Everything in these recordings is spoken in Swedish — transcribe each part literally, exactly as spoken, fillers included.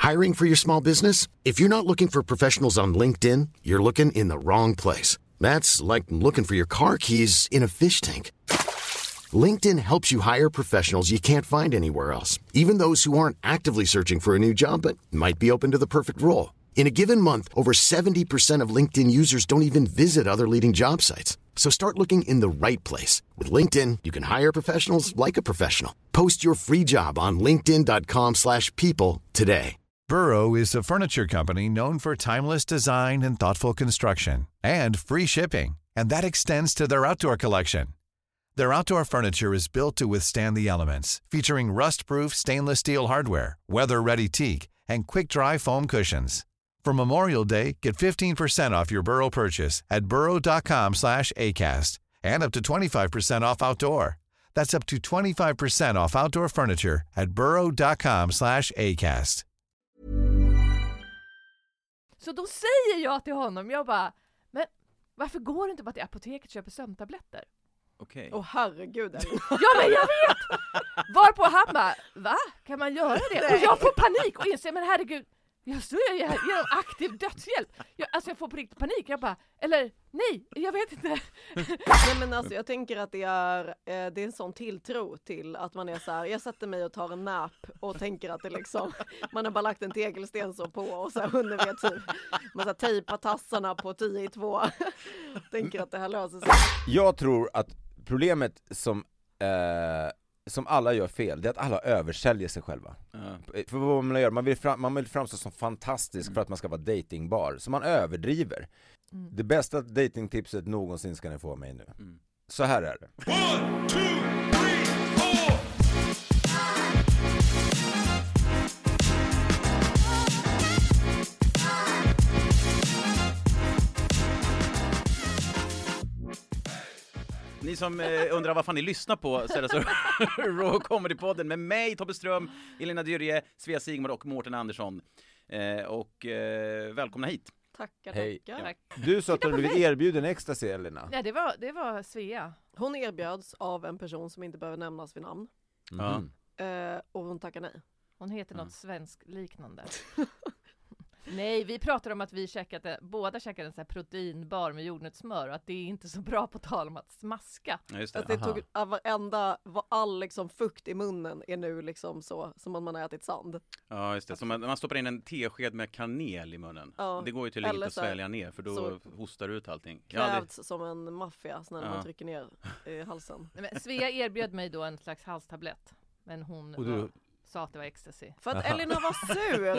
Hiring for your small business? If you're not looking for professionals on LinkedIn, you're looking in the wrong place. That's like looking for your car keys in a fish tank. LinkedIn helps you hire professionals you can't find anywhere else, even those who aren't actively searching for a new job but might be open to the perfect role. In a given month, over seventy percent of LinkedIn users don't even visit other leading job sites. So start looking in the right place. With LinkedIn, you can hire professionals like a professional. Post your free job on linkedin dot com slash people today. Burrow is a furniture company known for timeless design and thoughtful construction, and free shipping, and that extends to their outdoor collection. Their outdoor furniture is built to withstand the elements, featuring rust-proof stainless steel hardware, weather-ready teak, and quick-dry foam cushions. For Memorial Day, get fifteen percent off your Burrow purchase at burrow dot com slash acast, and up to twenty-five percent off outdoor. That's up to twenty-five percent off outdoor furniture at burrow dot com slash acast. Så då säger jag till honom, jag bara, men varför går du inte bara till apoteket och köper sömntabletter? Okej. Åh herregud. Ja men jag vet! Varpå han bara, va? Kan man göra det? Och jag får panik och inser, men herregud, jag står ju här genom aktiv dödshjälp. Jag, alltså jag får på riktigt panik. Jag bara, eller nej, jag vet inte. Nej men alltså jag tänker att det är, eh, det är en sån tilltro till att man är så här, jag sätter mig och tar en nap och tänker att det liksom, man har bara lagt en tegelsten så på och så här hunden vet typ, man så här tejpar tassarna på tio i två. Tänker att det här löser sig. Jag tror att problemet som eh, som alla gör fel, det är att alla översäljer sig själva. Ja. För vad man gör, man vill, fram, man vill framstå som fantastisk mm. för att man ska vara datingbar. Så man överdriver. Mm. Det bästa datingtipset någonsin ska ni få av mig nu. Mm. Så här är det. One, two, three, four. Ni som eh, undrar vad fan ni lyssnar på, så är det så Raw Comedy-podden med mig, Tobbe Ström, Elina Dyrje, Svea Sigmar och Mårten Andersson. Eh, och eh, välkomna hit. Tackar, Hej. tackar. Ja. Du sa att du blivit erbjuden ecstasy, Elina. Nej, det var, det var Svea. Hon erbjöds av en person som inte behöver nämnas vid namn. Mm. Eh, och hon tackar nej. Hon heter Mm. något svensk liknande. Nej, vi pratar om att vi käkade, båda käkade en sån här proteinbar med jordnötssmör och att det är inte så bra på tal om att smaska. Ja, just det. Att det tog varenda, all liksom fukt i munnen är nu liksom så som om man har ätit sand. Ja, just det. Så man, man stoppar in en tesked med kanel i munnen. Ja. Det går ju till inte att så här, svälja ner, för då så hostar ut allting. Krävts Ja, det... som en maffia när Ja. man trycker ner i halsen. Nej, men Svea erbjöd mig då en slags halstablett, men hon Och du... var, sa att det var ecstasy. För att Elina var sur.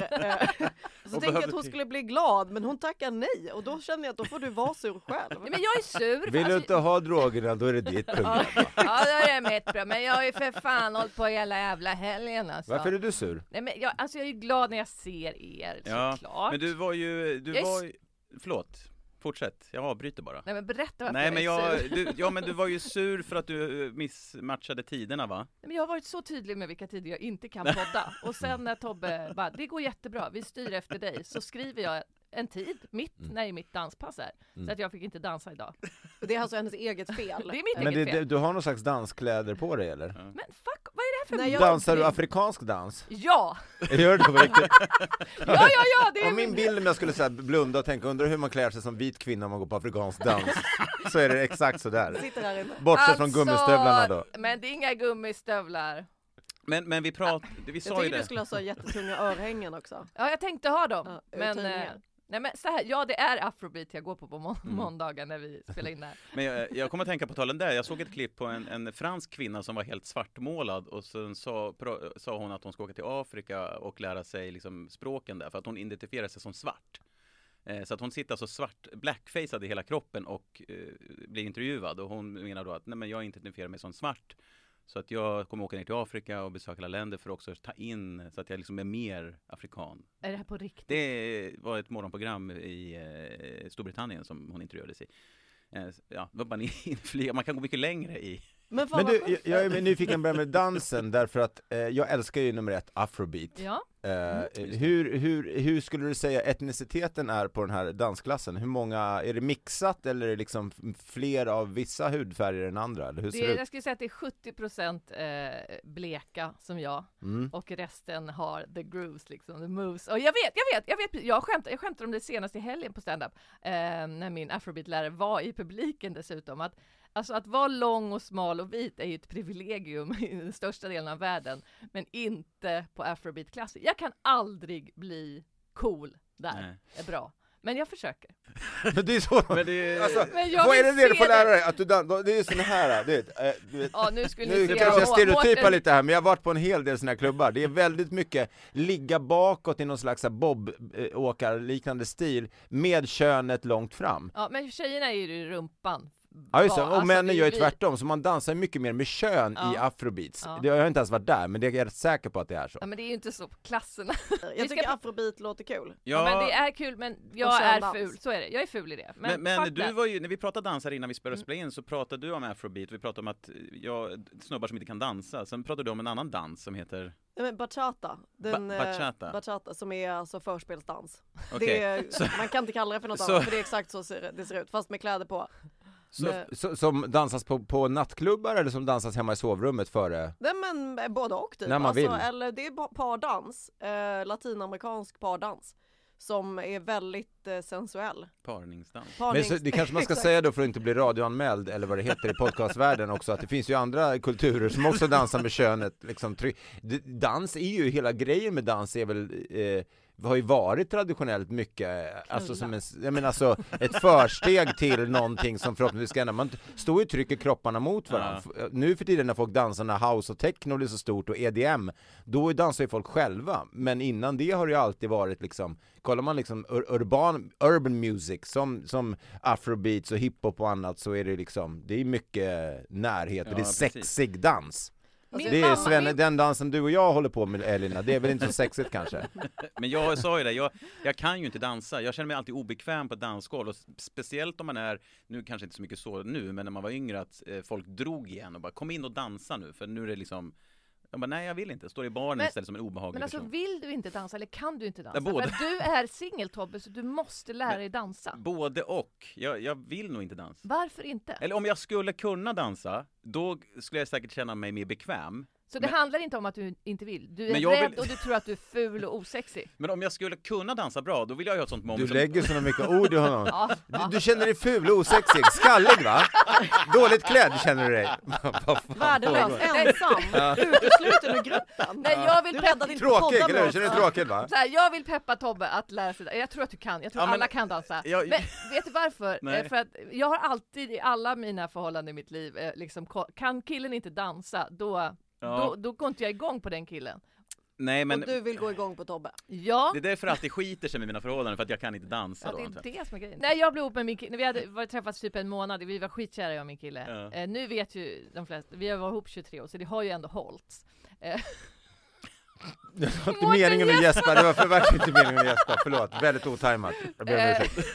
Så tänkte jag att hon skulle bli glad, men hon tackar nej. Och då känner jag att då får du vara sur själv. Nej, men jag är sur. Vill du inte ha drogerna, då är det ditt problem. Ja, då är det mitt problem. Men jag har ju för fan hållit på hela jävla helgen alltså. Varför är du sur? Nej, men jag, alltså jag är ju glad när jag ser er, Ja, såklart. men du var ju... Du Jag är var ju... Förlåt. Fortsätt, jag avbryter bara. Nej, men berätta varför Nej, jag men är jag, sur. du, ja, men du var ju sur för att du missmatchade tiderna, va? Nej, men jag har varit så tydlig med vilka tider jag inte kan podda. Och sen när Tobbe bara, det går jättebra, vi styr efter dig. Så skriver jag en tid, mitt, mm. när mitt danspass är. Mm. Så att jag fick inte dansa idag. Det är alltså hennes eget fel. Det är mitt Men eget det, fel. du har någon slags danskläder på dig, eller? Ja. Men fuck, vad är det här för... Nej, jag- Dansar du afrikansk dans? Ja! Gör du det på riktigt? Ja, ja, ja! Det är Och min bild, om jag skulle säga blunda och tänka, undrar hur man klär sig som vit kvinna om man går på afrikansk dans, så är det exakt så där. Sitter här inne. Bortsett från gummistövlarna då. Men det är inga gummistövlar. Men, men vi pratade, vi Jag sa ju tycker det. du skulle ha så jättetunga örhängen också. Ja, jag tänkte ha dem. Ja, men, uthängningar. eh, nej, men så här, ja, det är afrobeat jag går på på må- Mm. måndagar när vi spelar in det här. Men jag, jag kommer att tänka på talen där. Jag såg ett klipp på en, en fransk kvinna som var helt svartmålad, och sen sa, pra, sa hon att hon ska åka till Afrika och lära sig liksom språken där, för att hon identifierar sig som svart. Eh, så att hon sitter så svart, blackfacead i hela kroppen och eh, blir intervjuad, och hon menar då att nej, men jag identifierar mig som svart. Så att jag kommer åka ner till Afrika och besöka alla länder för att också ta in, så att jag liksom är mer afrikan. Är det här på riktigt? Det var ett morgonprogram i eh, Storbritannien som hon intervjuades i. Eh, ja, det var bara inflyga. Man kan gå mycket längre i, Men, fan, Men du, vad jag, sjukt. jag är nyfiken på med dansen därför att eh, jag älskar ju nummer ett afrobeat. Ja. Eh, hur, hur, hur skulle du säga etniciteten är på den här dansklassen? Hur många, är det mixat eller är det liksom fler av vissa hudfärger än andra? Eller hur ser Det det är, ut? jag skulle säga att det är sjuttio procent eh, bleka som jag Mm. och resten har the grooves liksom, the moves. Och jag vet, jag vet, jag vet, jag skämtade, jag skämtade om det senast i helgen på stand-up eh, när min afrobeat-lärare var i publiken dessutom, att alltså att vara lång och smal och vit är ju ett privilegium i den största delen av världen, men inte på afrobeat-klasser. Jag kan aldrig bli cool där. Nej. Det är bra. Men jag försöker. Men det är så, Men det, alltså, Men jag vad är vill det det du se får lära dig? Att du dan- det är sån här, du vet, eh, du vet. Ja, nu skulle Nu ni se kanske jag Må- stereotypar Mårten- lite här, men jag har varit på en hel del såna här klubbar. Det är väldigt mycket ligga bakåt i någon slags bob-åkar-liknande stil med könet långt fram. Ja, men tjejerna är ju i rumpan. Ja just det, Ja, och alltså, männen det är gör ju vi- tvärtom, så man dansar mycket mer med kön Ja. i afrobeats. Ja. Det har jag inte ens varit där, men det är jag rätt säker på att det är så. Ja, men det är ju inte så på klasserna. Jag ska- tycker afrobeat låter kul. Ja, men det är kul, men jag Och är köndans. ful. Så är det. Jag är ful i det. Men, Men, men fuck du that. var ju, när vi pratade dansar innan vi började Mm. spela in så pratade du om afrobeat, vi pratade om att jag, snubbar som inte kan dansa, sen pratade du om en annan dans som heter, Nej, men bachata, den, Ba- eh, bachata. bachata som är alltså förspelsdans. okej, Det är, man kan inte kalla det för något Så- annat, för det är exakt så ser, det ser ut, fast med kläder på. så, Eh, Så, som dansas på, på nattklubbar eller som dansas hemma i sovrummet före? Nej men eh, både och typ. När man alltså, vill. Eller det är pa- pardans, eh, latinamerikansk pardans. Som är väldigt eh, sensuell. parningsdans. Men Parnings- så, det kanske man ska Exakt. säga då för att inte bli radioanmäld eller vad det heter i podcastvärlden också, att det finns ju andra kulturer som också dansar med könet liksom, try- D- dans är ju, hela grejen med dans är väl eh, har ju varit traditionellt mycket, alltså som en, jag menar alltså ett försteg till någonting som förhoppningsvis ska hända. Man står ju och trycker kropparna mot varandra. Ja. Nu för tiden när folk dansar när house och techno blir så stort och E D M, då dansar ju folk själva. Men innan det har det ju alltid varit liksom, kollar man liksom ur, urban, urban music som, som afrobeats och hiphop och annat, så är det liksom, det är mycket närhet och Ja, det är precis. sexig dans. Alltså, Det är mamma- Svenne, min- den dansen du och jag håller på med, Elina, det är väl inte så sexigt kanske? Men jag sa ju det, jag, jag kan ju inte dansa, jag känner mig alltid obekväm på ett dansgolv, och speciellt om man är, nu kanske inte så mycket så nu, men när man var yngre att eh, folk drog igen och bara kom in och dansa nu, för nu är det liksom, jag bara nej jag vill inte, står i baren Men- istället som en obehaglig Men alltså person. vill du inte dansa eller kan du inte dansa? Ja, båda. För att du är singel Tobbe, så du måste lära dig dansa. Både och, jag, jag vill nog inte dansa. Varför inte? Eller om jag skulle kunna dansa, då skulle jag säkert känna mig mer bekväm. Så det men- handlar inte om att du inte vill. Du är Men jag rädd vill- och du tror att du är ful och osexig. Men om jag skulle kunna dansa bra, då vill jag ju ha ett sånt mom Du som... lägger så mycket ord i honom. Ja, Du, ja. du känner dig ful och osexig, skallig va? Dåligt klädd känner du dig. Vad fan Värdelös, pågår? ensam, utesluten ur gruppen. Nej, jag vill Du peppa räddade inte Tråkig, podden eller hur? med Känner oss. du dig tråkig va? Så här, jag vill peppa Tobbe att lära sig. Jag tror att du kan. Jag tror Ja, men- alla kan dansa. Jag- Men vet du varför? Nej. Eh, För att jag har alltid i alla mina förhållanden i mitt liv eh, liksom, ko- kan killen inte dansa, då, Ja. då, då går inte jag igång på den killen. Nej men Och du vill gå igång på Tobbe. Ja. det är därför alltid skiter sig med mina förhållanden, för att jag kan inte dansa Ja, då. det antar är jag. det som är grejen. Nej, jag blev ihop med min kille. Vi hade varit träffats typ en månad. Vi var skitkära, jag och min kille. Ja. Eh, nu vet ju de flesta, vi har varit ihop tjugotre år, så det har ju ändå hållit. Eh, Det var inte meningen med gäspa, det var för verkligen inte meningen med gäspa, förlåt, väldigt otajmat. Jag ber om Eh. ursäkt.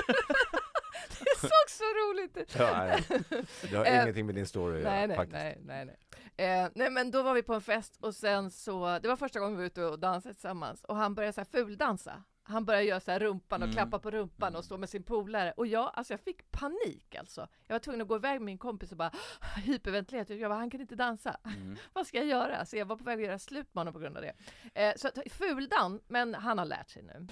det såg så roligt ut. Ja, nej. Det har Eh, ingenting med din story att göra, Nej, nej, faktiskt. nej, nej, nej. Eh, nej, men då var vi på en fest och sen så, det var första gången vi var ute och dansade tillsammans och han började så här fuldansa. Han började göra så här rumpan och Mm. klappa på rumpan och stå med sin polare. Och jag, alltså jag fick panik alltså. Jag var tvungen att gå iväg med min kompis och bara hyperventilera. Jag bara, han kan inte dansa. Mm. Vad ska jag göra? Så jag var på väg att göra slut med honom på grund av det. Eh, så att, fuldan, men han har lärt sig nu.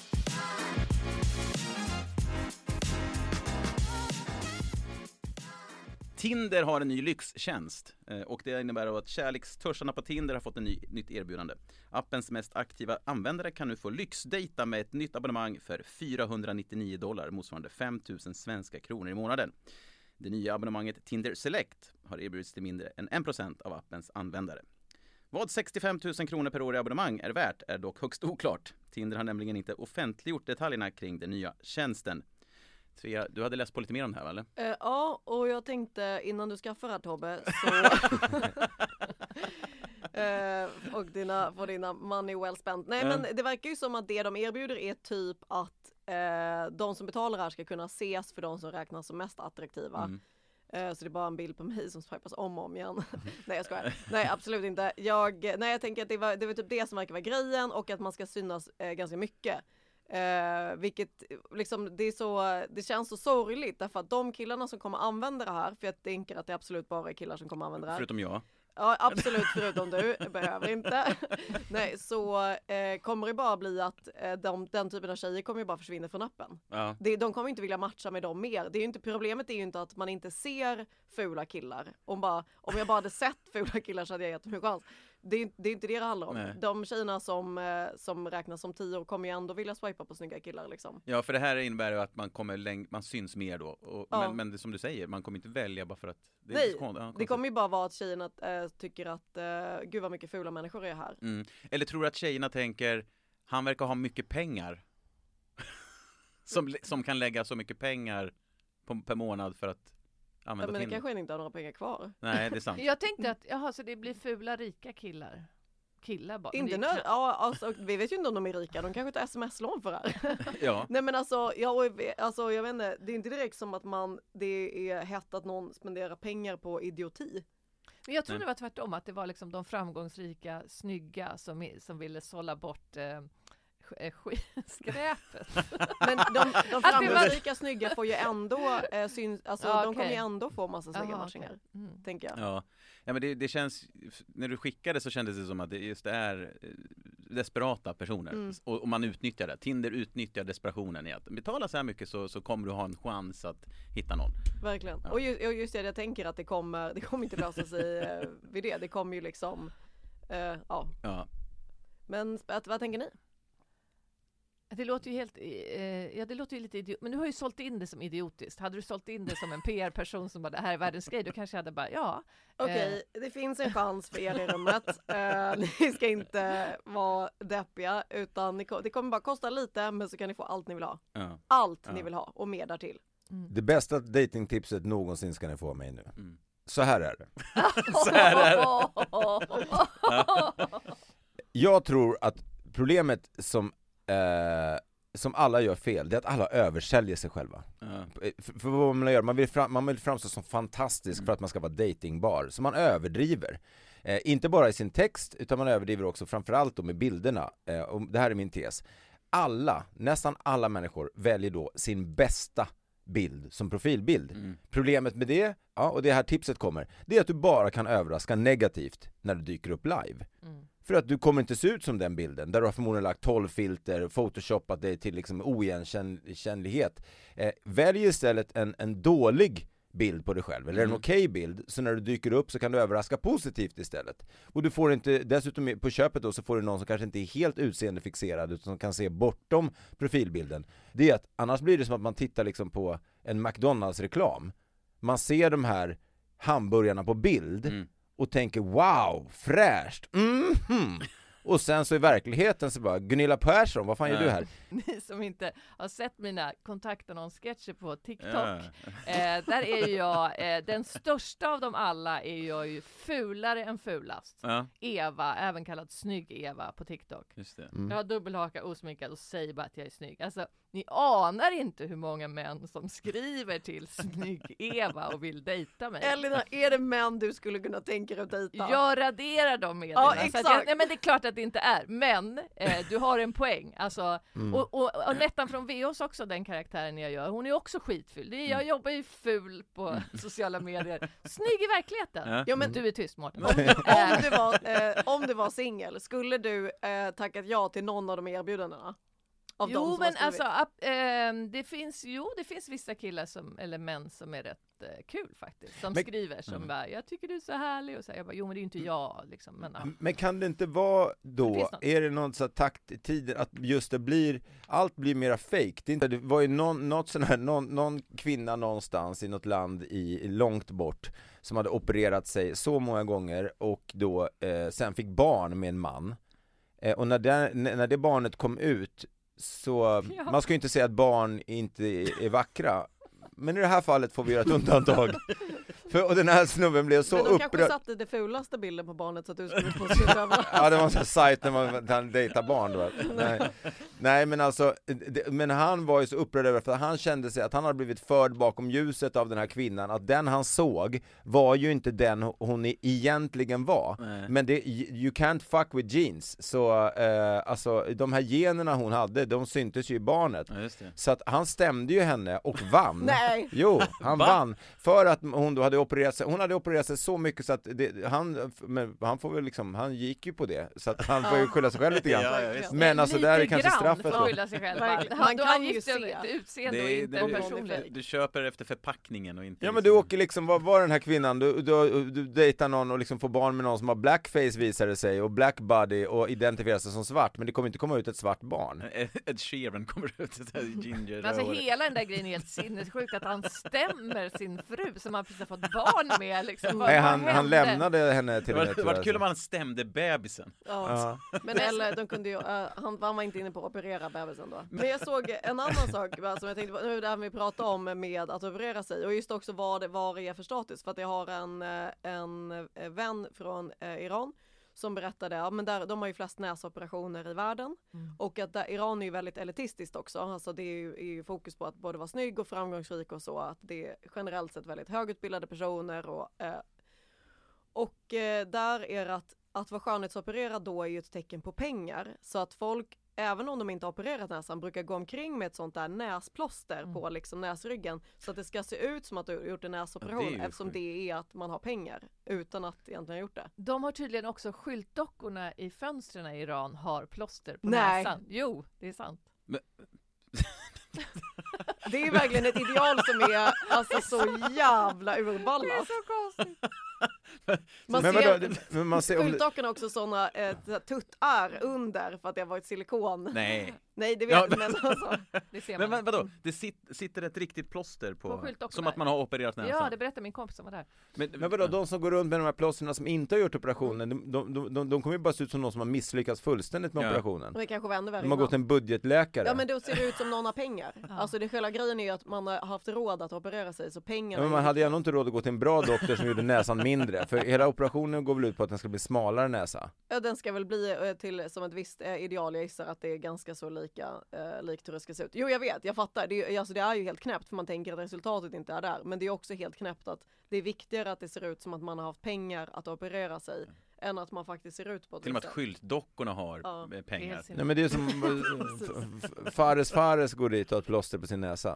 Tinder har en ny lyxtjänst eh, och det innebär då att kärlekstörstarna på Tinder har fått en ny, nytt erbjudande. Appens mest aktiva användare kan nu få lyxdejta med ett nytt abonnemang för fyrahundranittionio dollar, motsvarande fem tusen svenska kronor i månaden. Det nya abonnemanget Tinder Select har erbjudits till mindre än en procent av appens användare. Vad sextiofem tusen kronor per år i abonnemang är värt är dock högst oklart. Tinder har nämligen inte offentliggjort detaljerna kring den nya tjänsten. Svea, du hade läst på lite mer om det här, eller? Eh, ja, och jag tänkte innan du skaffar det här Tobbe så eh, och dina, för dina money well spent. Nej Ja. men det verkar ju som att det de erbjuder är typ att eh, de som betalar här ska kunna ses för de som räknas som mest attraktiva. Mm. Uh, så det är bara en bild på mig som swipas om och om igen. Nej, jag skojar. Nej, absolut inte. Jag, nej, jag tänker att det var, det var typ det som verkar vara grejen och att man ska synas uh, ganska mycket. Uh, vilket liksom, det, är så, det känns så sorgligt därför att de killarna som kommer använda det här, för jag tänker att det är absolut bara killar som kommer använda det här. Förutom jag. Ja, absolut, förutom du. Behöver inte. Nej, så eh, kommer det bara bli att eh, de, den typen av tjejer kommer ju bara försvinna från appen. Ja. Det, de kommer inte vilja matcha med dem mer. Det är ju inte, problemet är ju inte att man inte ser fula killar. Om, bara, om jag bara hade sett fula killar så hade jag gett dem en chans. Det är, det är inte det det handlar om. Nej. De tjejerna som, eh, som räknas som tio kommer ju ändå vilja swipa på snygga killar liksom. Ja, för det här innebär ju att man kommer läng- man syns mer då. Och, Ja. men, men det, som du säger, man kommer inte välja bara för att det är Nej, så kon- ja, det konstigt. kommer ju bara vara att tjejerna äh, tycker att äh, gud vad mycket fula människor är här. Mm. Eller tror du att tjejerna tänker, han verkar ha mycket pengar. som, som kan lägga så mycket pengar på, per månad för att Ja, använda men det Tinder. kanske inte har några pengar kvar. Nej, det är sant. Jag tänkte att, jaha, så det blir fula rika killar. Killar bara. Inte det är nö- ja, alltså, vi vet ju inte om de är rika, de kanske tar sms-lån för det här. Ja. Nej men alltså, ja, och, alltså, jag vet inte, det är inte direkt som att man, det är hett att någon spenderar pengar på idioti. Men jag tror Nej. det var tvärtom, att det var liksom de framgångsrika, snygga som, som ville sålla bort eh, sk- skräpet. Men de, de Att det var- framgångsrika snygga får ju ändå eh, syns, alltså Ja, de okej. kommer ju ändå få massa snygga Jaha, matchningar, okej. Mm. tänker jag. Ja. Ja, men det, det känns, när du skickade så kändes det som att det just är eh, desperata personer. Mm. Och, och man utnyttjar det. Tinder utnyttjar desperationen i att betala så här mycket så, så kommer du ha en chans att hitta någon. Verkligen. Ja. Och just, och just det, jag tänker att det kommer, det kommer inte lösa sig eh, vid det. Det kommer ju liksom, eh, ja. Ja. Men att, vad tänker ni? Det låter ju helt, eh, ja det låter ju lite idiot, men du har ju sålt in det som idiotiskt. Hade du sålt in det som en P R-person som bara, det här är världens grej, då kanske jag hade bara, ja. Okej, det finns en chans för er i rummet. Uh, ni ska inte vara deppiga, utan ni, ko- det kommer bara kosta lite, men så kan ni få allt ni vill ha. Ja. Allt Ja. ni vill ha, och mer därtill. Mm. Det bästa datingtipset någonsin ska ni få av mig nu. Mm. Så här är det. Så här är det. Jag tror att problemet som, eh, som alla gör fel, det är att alla översäljer sig själva. Ja. För, för vad man gör, man vill, fram, man vill framstå som fantastisk Mm. för att man ska vara datingbar. Så man överdriver. Eh, inte bara i sin text, utan man överdriver också framförallt då med bilderna. Eh, och det här är min tes. Alla, nästan alla människor väljer då sin bästa bild som profilbild. Mm. Problemet med det, ja, och det här tipset kommer, det är att du bara kan överraska negativt när du dyker upp live. Mm. För att du kommer inte se ut som den bilden, där du har förmodligen lagt tolv filter, photoshopat dig till liksom oigenkännlighet. Eh, välj istället en, en dålig bild på dig själv, eller Mm. en okej bild, så när du dyker upp så kan du överraska positivt istället. Och du får inte, dessutom på köpet då, så får du någon som kanske inte är helt utseendefixerad, utan som kan se bortom profilbilden. Det är att annars blir det som att man tittar liksom på en McDonalds-reklam. Man ser de här hamburgarna på bild Mm. och tänker wow, fräscht, mhm. Och sen så i verkligheten så bara, Gunilla Persson, vad fan gör Ja. du här? Ni som inte har sett mina kontaktannons-sketcher på TikTok, Ja. eh, där är ju jag, eh, den största av dem alla är jag ju fulare än fulast. Ja, Eva, även kallad snygg Eva på TikTok. just det. Mm. Jag har dubbelhaka, osminkad och säger bara att jag är snygg. Alltså, ni anar inte hur många män som skriver till snygg Eva och vill dejta mig. Elina, är det män du skulle kunna tänka dig att dejta? Jag raderar dem meddelandena. Ja, Så att exakt. jag, nej men det är klart att det inte är. Men eh, du har en poäng. Alltså, Mm. och, och, och Nettan från V O's också, den karaktären jag gör. Hon är också skitful. Det är, jag jobbar ju ful på sociala medier. Snygg i verkligheten. Ja. Ja, men Du är tyst, Mårten. om, om du var, eh, om du var singel, skulle du eh, tackat ja till någon av de erbjudandena? Av de Jo som men har skrivit? alltså ap- ehm, det finns jo det finns vissa killar som, eller män som är rätt eh, kul faktiskt, som Men- skriver som Mm. bara, jag tycker du är så härlig, och så här, jag bara, jo men det är ju inte jag liksom, men ja. Men kan det inte vara Det då, finns något. är det någon så här takt i tiden att just det blir, allt blir mera fake? Det, är inte, det var ju någon, något sån här, någon, någon kvinna någonstans i något land i, långt bort som hade opererat sig så många gånger och då eh, sen fick barn med en man. Eh, och när det, när det barnet kom ut så, Ja. man ska ju inte säga att barn inte är, är vackra. Men i det här fallet får vi göra ett undantag. För, och den här snubben blev så upprörd. Men de upprörd. kanske satte det fulaste bilden på barnet så att du skulle få se över. Ja, det var en sån sajt när man kan dejta barn då. Nej. Nej, men alltså, det, men han var ju så upprörd över för han kände sig att han hade blivit förd bakom ljuset av den här kvinnan, att den han såg var ju inte den hon egentligen var. Nej. Men det, you can't fuck with genes. Så eh, alltså, de här generna hon hade, de syntes ju i barnet. Ja, just det. Så att han stämde ju henne och vann. Nej. Jo, han Va? vann. För att hon då hade opererat sig, hon hade opererat sig så mycket så att det, han, men han får väl liksom, han gick ju på det. Så att han får ju skylla sig själv lite grann. Ja, ja, men alltså där är kanske straffet då. Skylla sig själv. Han, han kan han ju se ett utseende det, och inte det, personligt. Du, du köper efter förpackningen och inte. Ja, men du åker liksom, vad var den här kvinnan? Du, du, du dejtar någon och liksom får barn med någon som har blackface visar det sig och black body och identifierar sig som svart, men det kommer inte komma ut ett svart barn. Ed Sheeran kommer ut ett ginger. Men alltså hela den där grejen är helt sinnessjukt att han stämmer sin fru som han precis har fått barn med liksom. Nej, han, han lämnade henne till det. Det var, var kul om han stämde bebisen. Ja. Ja. Men eller de kunde ju, uh, han, han var inte inne på att operera bebisen då. Men jag såg en annan sak som jag tänkte, nu där vi pratar om med att operera sig och just också vad det, vad det är för status, för att jag har en, en vän från eh, Iran som berättade, ja men där, de har ju flest näsoperationer i världen mm. och att där, Iran är ju väldigt elitistiskt också, alltså det är ju, är ju fokus på att både vara snygg och framgångsrik och så, att det är generellt sett väldigt högutbildade personer och, eh, och eh, där är det att, att vara skönhetsopererad då är ju ett tecken på pengar, så att folk även om de inte har opererat näsan brukar gå omkring med ett sånt där näsplåster mm. på liksom näsryggen så att det ska se ut som att du har gjort en näsoperation, ja, eftersom sjukt. Det är att man har pengar utan att egentligen ha gjort det. De har tydligen också skyltdockorna i fönstren i Iran har plåster på Nej. näsan. Jo, det är sant. Men... det är verkligen ett ideal som är alltså så jävla urballat. Det är så konstigt. Man men ser, vadå, men man ser skyltdockorna också sådana eh, tuttar under för att det har varit silikon. Nej. Nej, det vet jag, ja, men alltså. Det ser man. Men vadå? Det sit, sitter ett riktigt plåster på, på som att man har opererat näsan. Ja, det berättade min kompis som var där. Men, men vadå, de som går runt med de här plåsterna som inte har gjort operationen, de, de, de, de, de kommer ju bara se ut som någon som har misslyckats fullständigt med ja. operationen. Det kanske vänder värre. De har gått en budgetläkare. Ja, men då ser det ut som någon har pengar. Ja. Alltså det själva grejen är ju att man har haft råd att operera sig, så pengarna... Ja, men man hade ju ändå inte råd att gå till en bra doktor som gjorde näsan mindre. För hela operationen går väl ut på att den ska bli smalare näsa. Ja, den ska väl bli till som ett visst eh, ideal. Jag gissar att det är ganska så lika eh, likt hur det ska se ut. Jo, jag vet, jag fattar. Det är, alltså, det är ju helt knäppt för man tänker att resultatet inte är där. Men det är också helt knäppt att det är viktigare att det ser ut som att man har haft pengar att operera sig mm. än att man faktiskt ser ut på det. Till och med att skyltdockorna har ja. pengar. Nej, men det är som Fares Fares går dit och har ett plåster på sin näsa.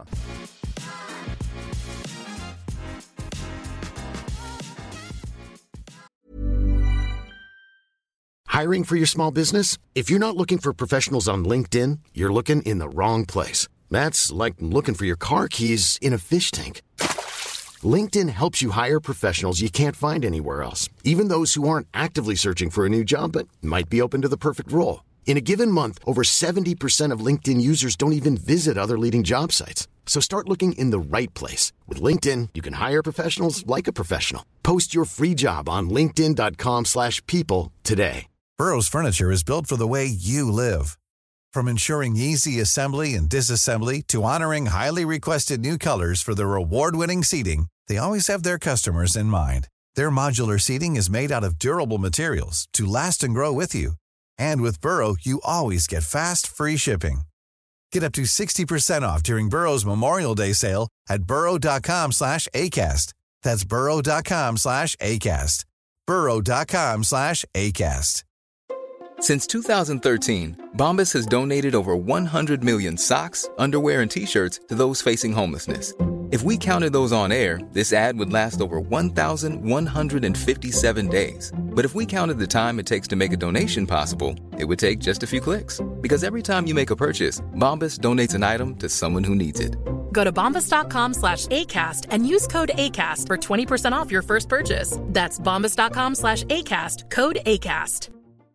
Hiring for your small business? If you're not looking for professionals on LinkedIn, you're looking in the wrong place. That's like looking for your car keys in a fish tank. LinkedIn helps you hire professionals you can't find anywhere else, even those who aren't actively searching for a new job but might be open to the perfect role. In a given month, over seventy percent of LinkedIn users don't even visit other leading job sites. So start looking in the right place. With LinkedIn, you can hire professionals like a professional. Post your free job on linkedin dot com slash people today. Burrow's furniture is built for the way you live. From ensuring easy assembly and disassembly to honoring highly requested new colors for their award-winning seating, they always have their customers in mind. Their modular seating is made out of durable materials to last and grow with you. And with Burrow, you always get fast, free shipping. Get up to sixty percent off during Burrow's Memorial Day sale at burrow dot com slash acast. That's burrow dot com slash acast. burrow dot com slash acast. Since two thousand thirteen, Bombas has donated over one hundred million socks, underwear, and T-shirts to those facing homelessness. If we counted those on air, this ad would last over one thousand one hundred fifty-seven days. But if we counted the time it takes to make a donation possible, it would take just a few clicks. Because every time you make a purchase, Bombas donates an item to someone who needs it. Go to bombas dot com slash ACAST and use code ACAST for twenty percent off your first purchase. That's bombas dot com slash ACAST, code ACAST.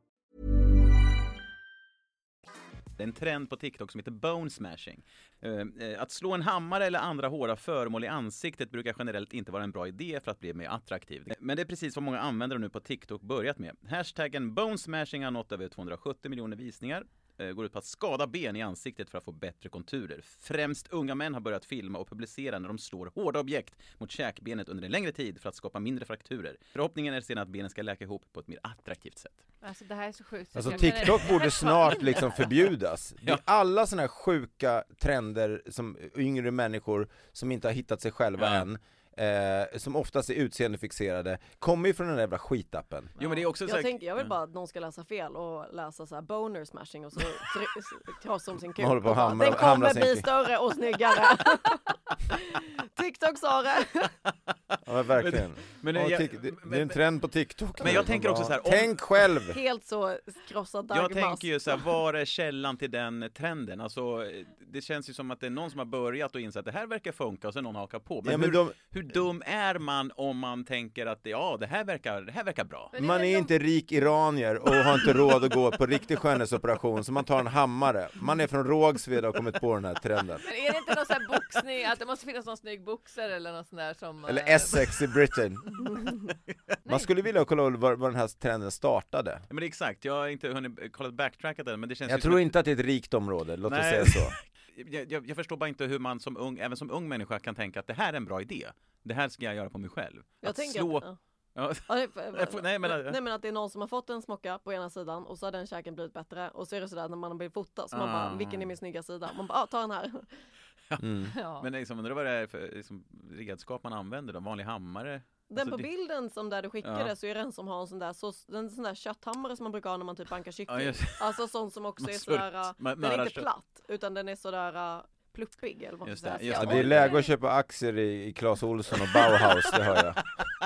Det är en trend på TikTok som heter bone smashing. Att slå en hammare eller andra hårda föremål i ansiktet brukar generellt inte vara en bra idé för att bli mer attraktiv. Men det är precis vad många användare nu på TikTok börjat med. Hashtaggen bone smashing har nått över tvåhundrasjuttio miljoner visningar. eh, går ut på att skada ben i ansiktet för att få bättre konturer. Främst unga män har börjat filma och publicera när de slår hårda objekt mot käkbenet under en längre tid för att skapa mindre frakturer. Förhoppningen är sedan att benen ska läka ihop på ett mer attraktivt sätt. Alltså det här är så sjukt. Alltså TikTok borde snart liksom förbjudas. Det är alla såna här sjuka trender som yngre människor som inte har hittat sig själva Ja. än. Eh, som oftast är utseendefixerade, kommer ju från den där jävla skitappen. Jo, men det är också så Jag, här- tänker, jag vill bara att någon ska läsa fel och läsa så här boner smashing och så ta som sin kuk. Håller på att och bara, hamra- den hamra kommer sin bli kuk. större och snyggare. TikTok sa det. Ja, men verkligen. Men, Ja, jag- tik- det, men- det är en trend på TikTok. Men jag tänker också så här, om- tänk själv! Helt så krossad Jag dagmask. tänker ju så här, var är källan till den trenden? Alltså, det känns ju som att det är någon som har börjat och insett att det här verkar funka och sen någon hakar på. Men, Ja, men hur, de- hur dum är man om man tänker att ja, det här verkar, det här verkar bra? Men det Man väl är de- inte rik iranier och har inte råd att gå på riktig skönhetsoperation, så man tar en hammare. Man är från Rågsved och har kommit på den här trenden. Men är det inte någon sån här boxning, att det måste finnas någon snygg boxare eller något sånt där som... Eller eh, Essex i Britain. Man skulle vilja kolla var, var den här trenden startade. Ja, men det är exakt, jag har inte hunnit kollat backtrackat den, men det känns Jag ju tror som inte att det är ett rikt område, låt oss Nej. säga så. jag, jag, jag förstår bara inte hur man som ung, även som ung människa kan tänka att det här är en bra idé. Det här ska jag göra på mig själv. Jag att tänker slå... att, ja. Ja. Ja, det- Jag får- nej, men- nej men att det är någon som har fått en smocka på ena sidan och så har den käken blivit bättre och så är det sådär när man blir fotad så man Ah. bara, vilken är min snygga sida? Man bara, ah, ta den här. Mm. Ja. Men liksom, undrar vad det är för liksom, redskap man använder då? Vanlig hammare? Den Alltså, på det- bilden som där du skickade Ja. så är det en som har en sån där, så, en sån där kötthammare som man brukar ha när man typ bankar kyckling. Ja, just- Alltså sån som också Man är svullt- sådär, uh, man- den är mörar inte kött. platt utan den är sådär uh, pluppig eller vad man Just ska det, säga. just Ja, det. det är läge att köpa aktier i, i Clas Ohlson och Bauhaus, det hör jag.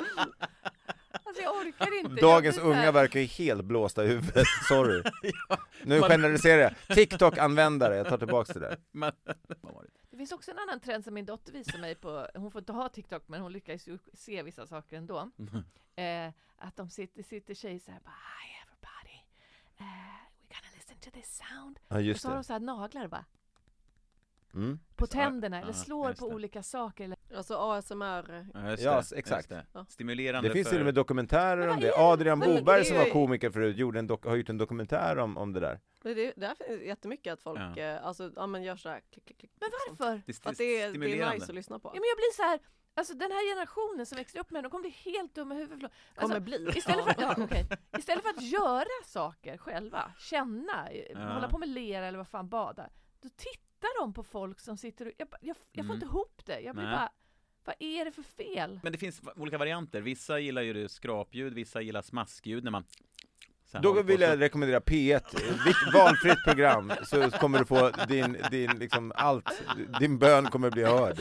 Alltså jag orkar inte. Dagens Jag blir så här- unga verkar ju helt blåsta i huvudet, sorry. Nu man- generaliserar jag. TikTok-användare, jag tar tillbaka det där. Men, Det finns också en annan trend som min dotter visar mig på. Hon får inte ha TikTok men hon lyckas ju se vissa saker ändå. Eh, att de sitter, sitter tjejer så här bara, hi everybody, uh, we're gonna listen to this sound. Ja, Och just så har de det. så här naglar va? Mm. På tänderna ja, eller slår just på det. olika saker. Eller... Alltså A S M R. ja, just Ja, det, exakt. just det. Ja. Stimulerande Det finns för... till och med dokumentärer Men om vad det. är det? Adrian Men det Boberg är som ju- var komiker förut gjorde en dok- har gjort en dokumentär om, om det där. Det, det, där finns jättemycket att folk Ja. eh, alltså, ja, men gör sådär klick, klick, klick. Men liksom. varför? Det, För att det är, det är stimulerande. nice att lyssna på. Ja, men jag blir så här, alltså den här generationen som växer upp med, de kommer bli helt dumma i huvudet. Kommer Alltså, bli. istället, för, ja, okej. Istället för att göra saker själva, känna, Ja. hålla på med lera eller vad fan, bada, då tittar de på folk som sitter och, jag, bara- jag, jag får Mm. inte ihop det. Jag blir Nej. bara, vad är det för fel? Men det finns olika varianter. Vissa gillar ju det skrapljud, vissa gillar smaskljud när man... så här Då håller på vill så- jag rekommendera P ett, Vilk- valfritt program, så kommer du få din, din liksom allt, din bön kommer bli hörd.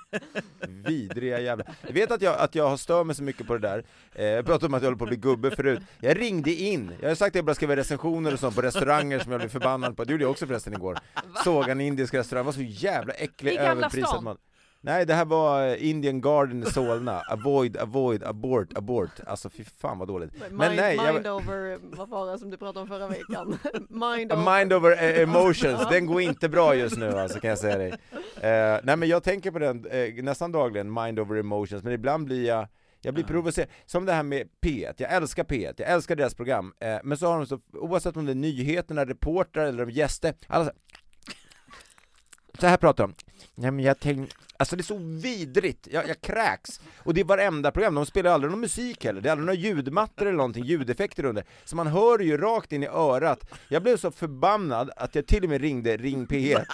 Vidriga jävla. Jag vet att jag, att jag har stört mig så mycket på det där, eh, jag pratade om att jag håller på att bli gubbe förut. Jag ringde in, jag har sagt att jag bara skriver recensioner och sånt på restauranger som jag blir förbannad på, det gjorde jag också förresten igår. Såg en indisk restaurang, var så jävla äcklig, I Gamla överprisad stan? mat. Nej, det här var eh, Indian Garden i Solna. Avoid, avoid, abort, abort. Alltså fy fan vad dåligt. Mind, Men nej, jag- mind over, vad var det som du pratade om förra veckan? Mind over. Mind over eh, emotions, den går inte bra just nu alltså, kan jag säga dig. Eh, nej men jag tänker på den eh, nästan dagligen, mind over emotions, men ibland blir jag jag blir Ja. provocerad, som det här med P ett, jag älskar P ett, jag älskar deras program, eh, men så har de så, oavsett om det är nyheterna, reportrar eller de gäster, alla så, så här pratar de. Nej men jag tänkte, alltså det är så vidrigt, jag, jag kräks. Och det är varenda program, de spelar aldrig någon musik heller, det är aldrig några ljudmattor eller någonting, ljudeffekter under. Så man hör ju rakt in i örat. Jag blev så förbannad att jag till och med ringde Ring P ett.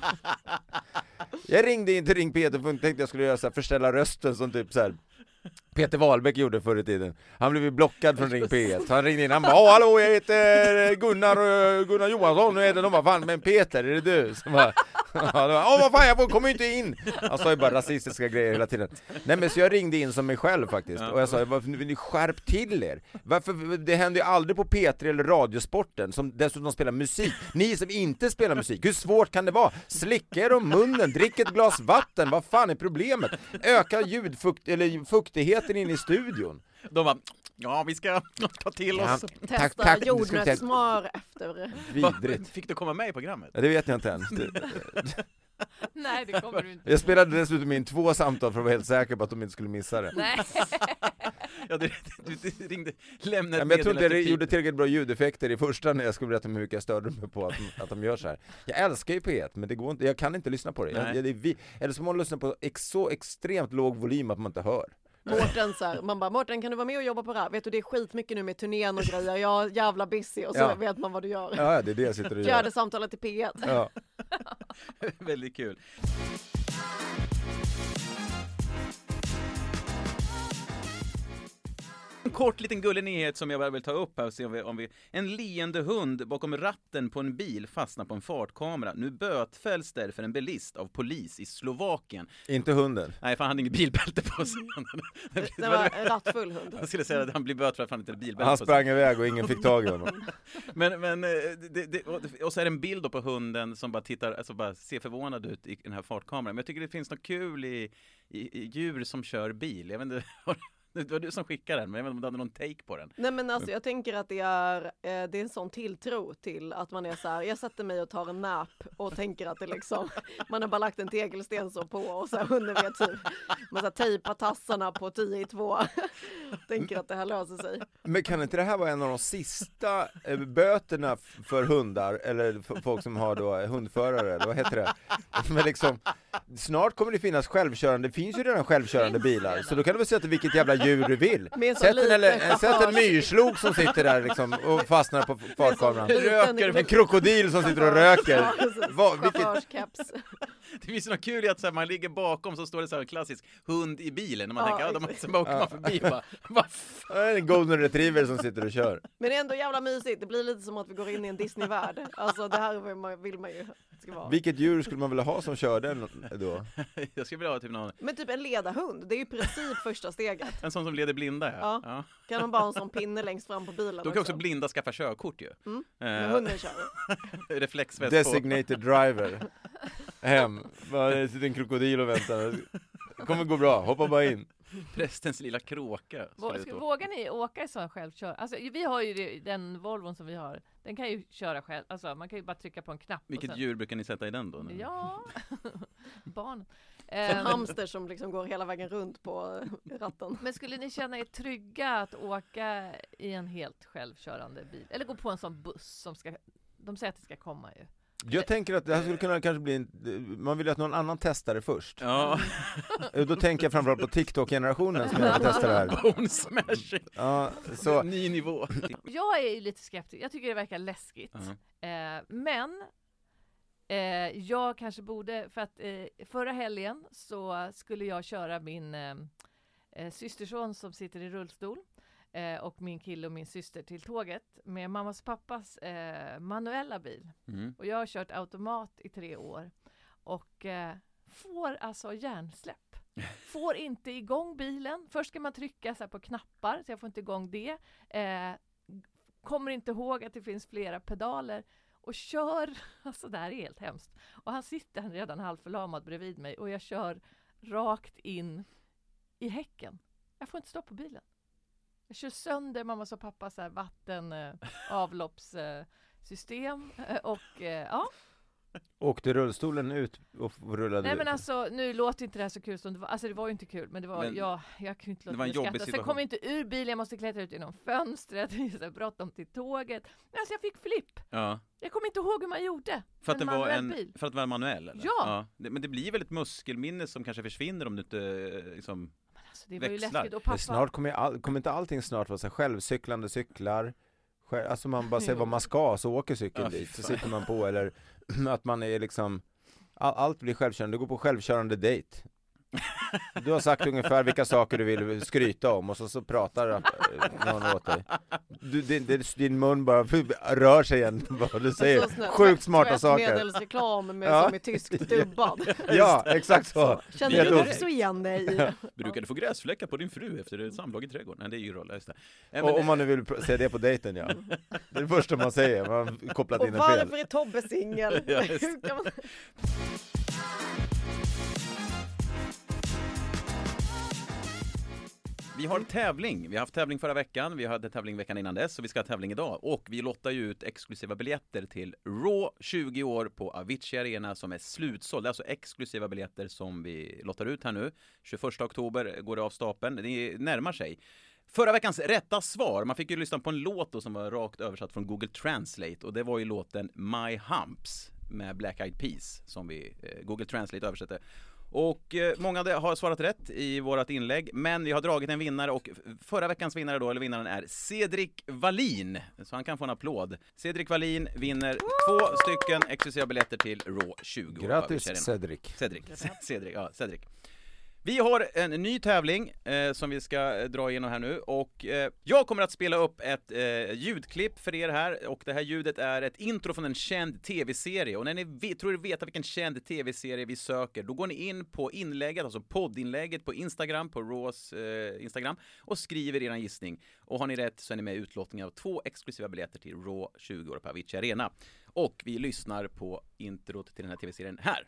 Jag ringde in till Ring P ett och tänkte att jag skulle göra så här, förställa rösten som typ så här Peter Wahlbeck gjorde förr i tiden. Han blev ju blockad från Ring P ett. Så han ringde in, han bara, åh hallå, jag heter Gunnar, uh, Gunnar Johansson, nu är det någon, vad fan, men Peter, är det du? Så bara, åh vad fan, jag får- kommer ju inte in. Han sa ju bara rasistiska grejer hela tiden. Nej men så jag ringde in som mig själv faktiskt. Och jag sa, varför vill ni skärp till er? Varför, det händer ju aldrig på P tre eller Radiosporten, som dessutom spelar musik. Ni som inte spelar musik, hur svårt kan det vara? Slicka er om munnen, drick ett glas vatten, vad fan är problemet? Öka ljudfukt, eller fuktigheten in i studion. De bara, ja vi ska ta till Ja, oss. Testa tack, tack, det skulle jag- jordnötssmör efter. Vidrigt. Fick du komma med i programmet? Ja, det vet jag inte än. Nej, det kommer du inte. Jag spelade dessutom in två samtal för att vara helt säker på att de inte skulle missa det. Nej. Ja, du, du, du ringde, lämnade ja, men jag tror inte det typ. gjorde tillräckligt bra ljudeffekter i första när jag skulle berätta hur mycket jag störde mig på att, att de gör så här. Jag älskar ju P ett, men det går inte, jag kan inte lyssna på det. Jag, jag, det är vi, eller så man lyssnar på ex, så extremt låg volym att man inte hör. Mårten så här, man bara, Mårten kan du vara med och jobba på det här? Vet du, det är skitmycket nu med turnén och grejer, jag är jävla busy och så Ja. vet man vad du gör. Ja, det är det jag sitter och gör. Fjärde samtalet i P ett. Ja. Väldigt kul. En kort liten gullig nyhet som jag bara vill ta upp här och se om vi, om vi... En leende hund bakom ratten på en bil fastnar på en fartkamera. Nu bötfälls därför en bilist av polis i Slovakien. Inte hunden. Nej, för han hade ingen bilbälte på sig. Det var en rattfull hund. Jag skulle säga att han blir bötfälld för att han inte hade bilbälte Han på sig. sprang iväg och ingen fick tag i honom. Men, men det, det, och så är det en bild då på hunden som bara tittar, alltså bara ser förvånad ut i den här fartkameran. Men jag tycker det finns något kul i, i, i djur som kör bil. Jag vet inte... Det var du som skickade den, men jag vet inte om du hade någon take på den. Nej men alltså jag tänker att det är, eh, det är en sån tilltro till att man är så här, jag sätter mig och tar en nap och tänker att det liksom, man har bara lagt en tegelsten så på och så här hunden vet typ, man så här tejpar tassarna på tio i två. Tänker att det här löser sig. Men kan inte det här vara en av de sista eh, böterna f- för hundar, eller för folk som har då hundförare, eller vad heter det? Men liksom, snart kommer det finnas självkörande, det finns ju redan självkörande bilar, så då kan du väl sätta vilket jävla djur du vill. Sätt en, eller, sätt en myrslok som sitter där liksom och fastnar på fartkameran. Röker. En krokodil som sitter och röker. Vad, vilket... Chaufförskeps. Det finns något kul i att så här, man ligger bakom så står det så här en klassisk hund i bilen. Och man Ja, tänker, ja, de exakt. så bara åker man förbi och bara, vad fan? Det är en golden retriever som sitter och kör. Men det är ändå jävla mysigt, det blir lite som att vi går in i en Disney-värld. Alltså det här vill man, vill man ju att det ska vara. Vilket djur skulle man vilja ha som körde då? Jag skulle vilja ha typ någon, Men typ en ledarhund, det är ju i princip första steget. en sån som leder blinda. Ja. Ja. Ja. Kan man bara ha en sån pinne längst fram på bilen. Då kan också blinda skaffa körkort ju. Mm. Eh, Men hunden kör. reflexväst på. Designated driver. Hem. Bara sitter en krokodil och väntar. Det kommer gå bra, hoppa bara in. Prästens lilla kråka. Vå- skulle det ska- stå. Vågar ni åka i sån självkör? Alltså vi har ju det- den Volvon som vi har. Den kan ju köra själv. Alltså man kan ju bara trycka på en knapp. och Vilket sen... djur brukar ni sätta i den då? Ja, barn. En Ehm, hamster som liksom går hela vägen runt på ratten. Men skulle ni känna er trygga att åka i en helt självkörande bil? Eller gå på en sån buss som ska, de säger att det ska komma ju. Jag tänker att det här skulle kunna kanske bli en, man vill att någon annan testar det först. Ja, Då tänker jag framförallt på TikTok-generationen som jag vill testa det här. bone smashing. Ja, så Ny nivå. Jag är ju lite skeptisk. Jag tycker det verkar läskigt. Ja. Eh, men eh, jag kanske borde, för att eh, förra helgen så skulle jag köra min eh, eh, systerson som sitter i rullstol eh, och min kille och min syster till tåget med mammas och pappas eh, manuella bil. Mm. Och jag har kört automat i tre år och eh, får alltså hjärnsläpp. Får inte igång bilen. Först ska man trycka så här på knappar så jag får inte igång det. Eh, kommer inte ihåg att det finns flera pedaler och kör, alltså det här är helt hemskt. Och han sitter han redan halvförlamad bredvid mig och jag kör rakt in i häcken. Jag får inte stå på bilen. Jag kör sönder mammas och pappas så här vatten eh, avloppssystem eh, och eh, ja. åkte rullstolen ut och rullade Nej ut. men alltså nu låter inte det här så kul som det var. Alltså det var ju inte kul men det var Men ja, jag kunde inte det låta var en mig jobbig skratta. Sen situation. kom jag inte ur bilen, jag måste klättra ut genom fönstret. Det är så här bråttom till tåget. Men alltså jag fick flipp. Ja. Jag kommer inte ihåg hur man gjorde. För att, det var manuell en, bil. för att det var en manuell? Eller? Ja. Det, men det blir väl ett muskelminne som kanske försvinner om du inte eh, liksom... Men alltså, det var ju växlar. läskigt. Och Men pappa, snart kommer, all, kommer inte allting snart vara så här självcyklande cyklar, själv, alltså man bara säger vad man ska så åker cykeln Ja, fy dit, så fan. sitter man på, eller att man är liksom all, allt blir självkörande, du går på självkörande date. Du har sagt ungefär vilka saker du vill skryta om och så, så pratar eh, någon åt dig. Du, din, din, din mun bara rör sig igen vad du säger. Så snällt. Sjukt smarta saker. Tvättmedelsreklam med, Ja. som är tyskt dubbad. Ja, exakt så. Känner Helt du upp. också igen dig? Brukar du få gräsfläckar på din fru efter ett samlag i trädgården? Nej, det är ju roll, just det. Nej, men, Och om man nu vill pr- säga det på dejten, ja. Det är det första man säger, man har kopplat Och in en fel. varför är Tobbe singel? Ja, just det. Hur kan man... Vi har tävling. Vi har haft tävling förra veckan. Vi hade tävling veckan innan dess. Så vi ska ha tävling idag. Och vi lottar ju ut exklusiva biljetter till Raw tjugo år på Avicii Arena som är slutsåld. Det är alltså exklusiva biljetter som vi lottar ut här nu. tjugoförsta oktober går det av stapeln. Det närmar sig. Förra veckans rätta svar, man fick ju lyssna på en låt då som var rakt översatt från Google Translate och det var ju låten My Humps med Black Eyed Peas som vi eh, Google Translate översätter. Och eh, många har svarat rätt i vårat inlägg, men vi har dragit en vinnare och förra veckans vinnare då, eller vinnaren är Cedric Wallin. Så han kan få en applåd. Cedric Wallin vinner två stycken exklusiva biljetter till Raw tjugo. Grattis Cedric. Cedric. Cedric, ja, Cedric. Vi har en ny tävling eh, som vi ska dra igenom här nu och eh, jag kommer att spela upp ett eh, ljudklipp för er här och det här ljudet är ett intro från en känd tv-serie och när ni vet, tror er veta vilken känd tv-serie vi söker då går ni in på inlägget, alltså poddinlägget på Instagram, på Raws eh, Instagram och skriver er gissning och har ni rätt så är ni med i utlottningen av två exklusiva biljetter till Raw tjugo på Avicii Arena och vi lyssnar på introt till den här tv-serien här.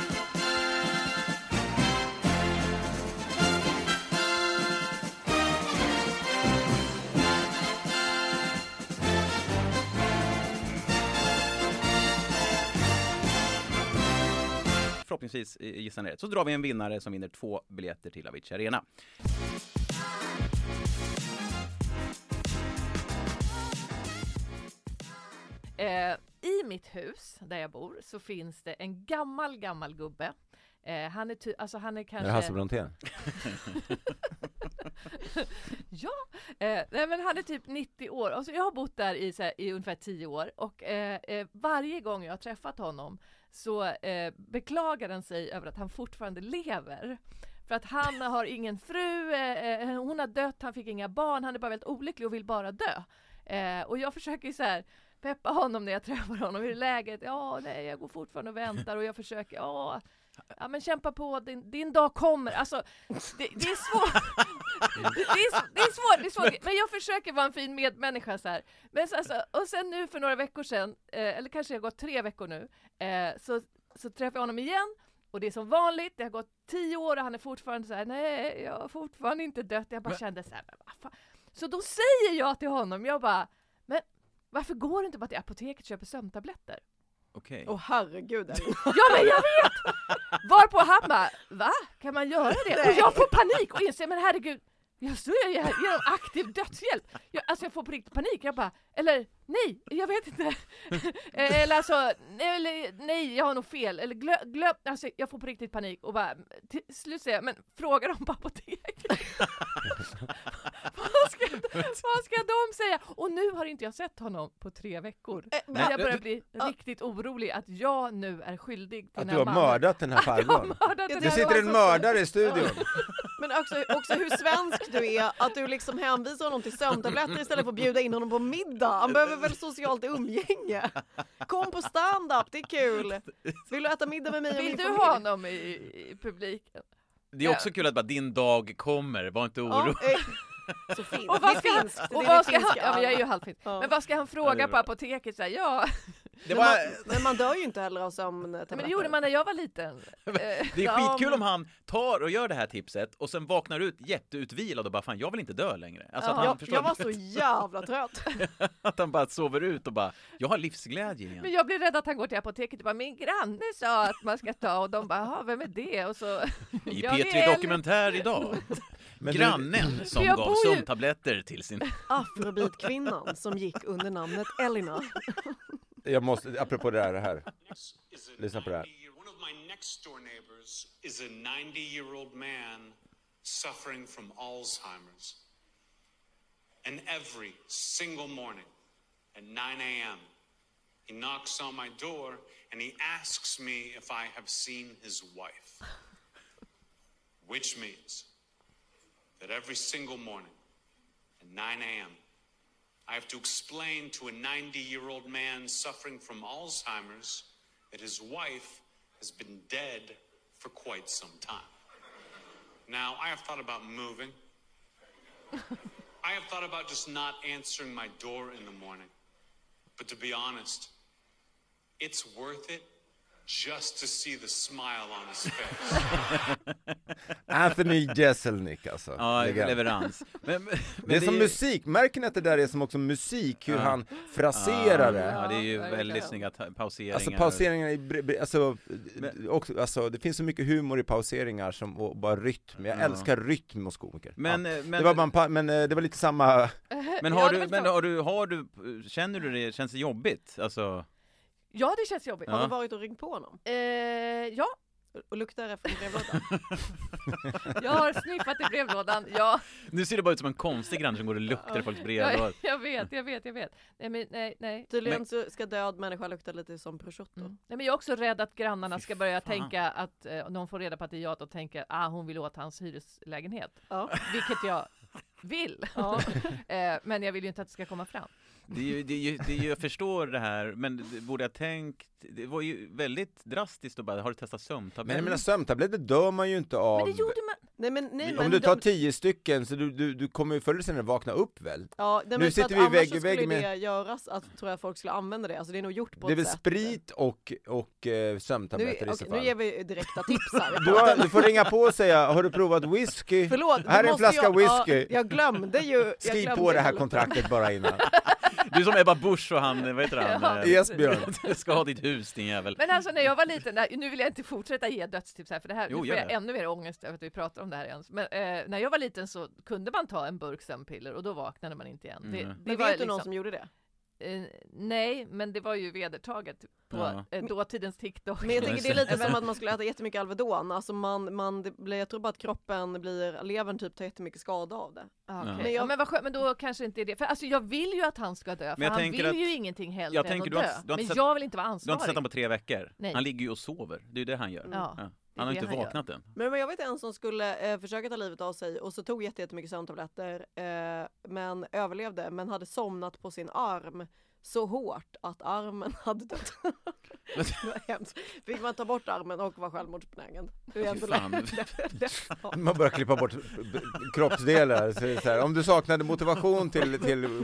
Förhoppningsvis gissar ni rätt. Så drar vi en vinnare som vinner två biljetter till Avicii Arena. Eh, I mitt hus där jag bor så finns det en gammal, gammal gubbe. Eh, han är ty- alltså han är kanske... Är det Hasse Brontén? Ja, eh, nej, men han är typ nittio år. Alltså, jag har bott där i, så här, i ungefär tio år. Och eh, eh, varje gång jag har träffat honom så eh, beklagar han sig över att han fortfarande lever. För att han har ingen fru, eh, hon har dött, han fick inga barn, han är bara väldigt olycklig och vill bara dö. Eh, och jag försöker så här peppa honom när jag träffar honom i läget. Ja, nej, jag går fortfarande och väntar och jag försöker, ja... Ja men kämpa på, din, din dag kommer. Alltså, det, det är svårt. Det är, det är svårt, det är svårt. Men jag försöker vara en fin medmänniska så här. Men så, alltså, och sen nu för några veckor sedan, eh, eller kanske det har gått tre veckor nu, eh, så, så träffar jag honom igen. Och det är som vanligt, det har gått tio år och han är fortfarande så här, nej, jag har fortfarande inte dött. Jag bara men... kände så här, men vad fan. Så då säger jag till honom, jag bara, men varför går du inte bara till apoteket och köper sömntabletter? Okej. Åh oh, herregud. Ja men jag vet! Varpå han bara, va? Kan man göra det? Och jag får panik och inser, men herregud, jag står ju här genom aktiv dödshjälp. Jag, alltså jag får på riktigt panik. Jag bara, eller nej, jag vet inte. eller alltså, eller, nej, jag har nog fel. Eller glöm, glöm, alltså jag får på riktigt panik och bara, till slut säger jag, men fråga dem på apoteket. vad, ska, vad ska de säga? Och nu har inte jag sett honom på tre veckor. Äh, men jag börjar bli äh, riktigt orolig att jag nu är skyldig till att den här du har mannen. mördat den här farbrorn. Det sitter en mördare i studion. Men också, också hur svensk du är, att du liksom hänvisar honom till sömntabletter istället för att bjuda in honom på middag. Han behöver väl socialt umgänge. Kom på stand-up, det är kul. Vill du äta middag med mig och Vill min du familj? ha honom i, i publiken? Det är också kul att bara din dag kommer, var inte orolig. Ja, eh, så fint. Och vad det ska, är finskt. och Det är vad det ska han, finska. ja, men jag är ju halvfint. Ja. Men vad ska han fråga ja, på apoteket? Så här, ja. Det men, var... man, men man dör ju inte heller av sömntabletter. Men det gjorde man när jag var liten. Det är skitkul om han tar och gör det här tipset och sen vaknar ut jätteutvilad och bara, fan jag vill inte dö längre. Alltså ja, att han jag, förstår jag var så jävla trött. att han bara sover ut och bara, jag har livsglädje igen. Men jag blir rädd att han går till apoteket och bara, min granne sa att man ska ta och de bara, vem är det? Och så, I ja, P tre Dokumentär idag. Men grannen som jag gav bor ju... sömntabletter till sin... Afrobeat-kvinnan som gick under namnet Elina. Jag måste, apropå det här, det här. Lyssna på det här. One of my next door neighbors is a ninety-year-old man suffering from Alzheimer's. And every single morning at nine a.m. he knocks on my door and he asks me if I have seen his wife. Which means that every single morning at nine a.m. I have to explain to a ninety-year-old man suffering from Alzheimer's that his wife has been dead for quite some time. Now, I have thought about moving. I have thought about just not answering my door in the morning. But to be honest, it's worth it just to see the smile on his face. Anthony Jeselnik alltså. Ja, Legend. leverans. Men, men det är som ju... musik, märker ni att det där är som också musik, hur Ja. han fraserar det? Ja, det är ju Ja, väldigt verkligen. snygga ta- pauseringar. Alltså pauseringar, i, bre- bre- alltså, Men- också, alltså det finns så mycket humor i pauseringar som, och bara rytm, jag Ja. älskar rytm hos komiker. Men, ja. eh, men, det var bara en pa- men eh, det var lite samma, men Ja, har det du, var men så. har du, har du, känner du det, känns det jobbigt? Alltså, Ja, det känns jobbigt. Ja. Har du varit och ringt på honom? Eh, ja, Och luktar efter brevlådan? jag har sniffat i brevlådan. Ja, nu ser det bara ut som en konstig granne som går och luktar i folks brevlådor. jag, jag vet, jag vet, jag vet. Nej, men, nej, nej. Tydligen Men- så ska död människa lukta lite som prosciutto. Mm. Nej, men jag är också rädd att grannarna Fy ska börja fan. tänka att eh, om de får reda på att det är jag, och tänker ah, hon vill åt hans hyreslägenhet. Ja. Vilket jag vill. Ja. eh, men jag vill ju inte att det ska komma fram. Det är ju, det är ju, det är ju, jag förstår det här, men det borde jag tänkt, det var ju väldigt drastiskt att bara, har du testat men sömntabletter? jag menar sömntabletter dör man ju inte av. Men det gjorde man. Nej men, nej, men Om du tar de- tio stycken så du, du, du kommer ju förr eller senare vakna upp väl? Ja, nej, Nu men för sitter att vi annars vägg så i vägg skulle med- det göras att tror jag folk skulle använda det. Alltså det är nog gjort på Det är ett väl sätt. sprit och, och eh, Nu, sömntabletter i så okej, fall. nu ger vi direkta tips här. Du, har, du får ringa på och säga, har du provat whisky? Förlåt, då Här är en måste flaska jag, whisky. Ja, jag glömde ju. Jag Skriv glömde på det här ju- kontraktet bara innan. Du är som Ebba Busch och han, vad heter han? Ja. Eh, Esbjörn. Du ska ha ditt hus, din jävel. Men alltså när jag var liten, nej, nu vill jag inte fortsätta ge dödstips här, för det här, Jo, nu får gör jag det. ännu mer ångest över att vi pratar om det här ens. Men eh, när jag var liten så kunde man ta en burk sömnpiller och då vaknade man inte igen. Det, Mm. det Men var vet du någon liksom- som gjorde det? Eh, nej, men det var ju vedertaget på Ja. eh, dåtidens TikTok. Men jag tänker det är lite Men- som att man skulle äta jättemycket Alvedon. Alltså man, man, det blir, jag tror bara att kroppen blir, levern typ tar jättemycket skada av det. Ah, okej. Ja. Men, Men jag- ja, men vad skönt, men då kanske inte är det. För alltså jag vill ju att han ska dö, för jag han tänker vill att- ju ingenting hellre jag än tänker att du har dö. inte- du har Men inte sett- jag vill inte vara Du har inte ansvarig. sett honom på tre veckor? Nej. Han ligger ju och sover, det är ju det han gör. Ja, Ja. det är Han har det inte han gör. vaknat än. Men, men jag vet en som skulle eh, försöka ta livet av sig och så tog jätte- jättemycket sömntabletter eh, men överlevde men hade somnat på sin arm så hårt att armen hade dött. Det var hemskt. Fick man ta bort armen och var självmordsbenägen. Det är ändå Fy fan. det- det- ja. Man börjar klippa bort b- kroppsdelar. Så det är så här, om du saknade motivation till, till...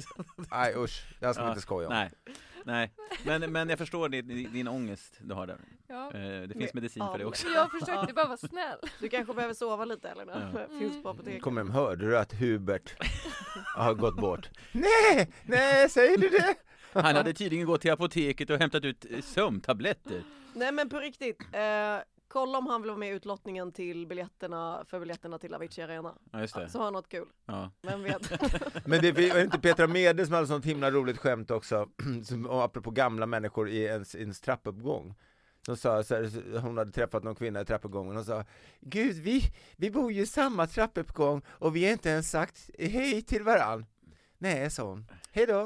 Nej usch, det här ska man Ja, inte skoja om. Nej, nej. Men, men jag förstår din, din ångest du har där. Ja. Eh, Det finns medicin för det Ja. också. Jag försökte bara vara snäll. Du kanske behöver sova lite Elina. Ja. Finns på apoteket. Kommer hem, hörde du att Hubert har gått bort? Nej, nej, säger du det? Han hade tydligen gått till apoteket och hämtat ut eh, sömntabletter. Nej men på riktigt. Eh, kolla om han vill vara med i utlottningen till biljetterna för biljetterna till Avicii Arena. Ja, just det. Så har han något kul. Ja. Vem vet? Men det var inte Petra Mede som hade sånt himla roligt skämt också, som, och apropå gamla människor i ens, ens trappuppgång. Som sa, så här, hon hade träffat någon kvinna i trappuppgången och sa, Gud, vi, vi bor ju i samma trappuppgång och vi har inte ens sagt hej till varann. Nej, sa hon. Hej då.